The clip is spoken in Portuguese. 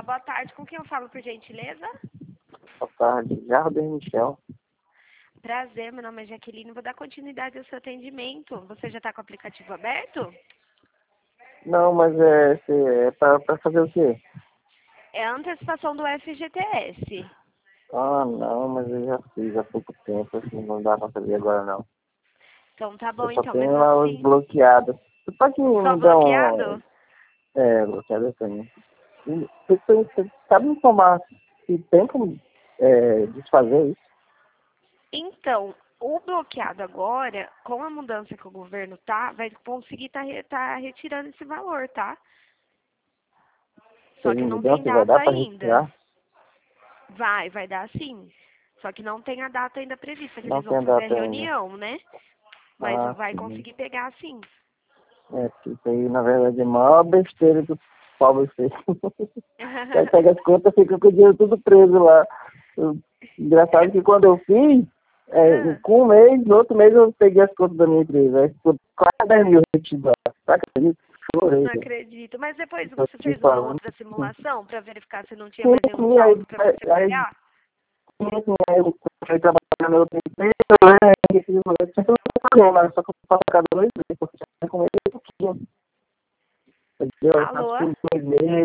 boa tarde. Com quem eu falo, por gentileza? Boa tarde, Jardim Michel. Prazer, meu nome é Jaqueline. Vou dar continuidade ao seu atendimento. Você já está com o aplicativo aberto? Não, mas é pra fazer o quê? É a antecipação do FGTS. Ah, não, mas eu já fiz há pouco tempo, assim, não dá pra fazer agora não. Então tá bom, Eu só então. tenho Mesmo lá os assim, bloqueados. Você pode só me dar um... bloqueado? bloqueado eu tenho. E você sabe me informar se tem como desfazer isso? Então, o bloqueado agora, com a mudança que o governo vai conseguir tá retirando esse valor, tá? Só Teve que não tem mudança e vai data dar pra ainda. retirar? Vai dar sim. Só que não tem a data ainda prevista, que Não eles vão tem fazer a data ainda. reunião, né? Mas Ah, vai sim. conseguir pegar sim. Porque isso aí, na verdade, é a maior besteira que o pobre fez. Aí pega as contas e fica com o dinheiro tudo preso lá. Engraçado que quando eu fiz, com um mês, no outro mês eu peguei as contas da minha empresa. Aí ficou quase 10 mil retidos lá. Não acredito? Chorei. Não acredito. Mas depois Tô você te fez uma falando. outra simulação para verificar se não tinha Sim, mais nenhum sim, saldo para você aí, pagar? aí eu fui trabalhar na outra empresa, né? Eu sempre não falei, mas só que eu faço cada 2 meses, porque já com ele é pouquinho. Entendeu? Eu faço Alô? por 2 meses.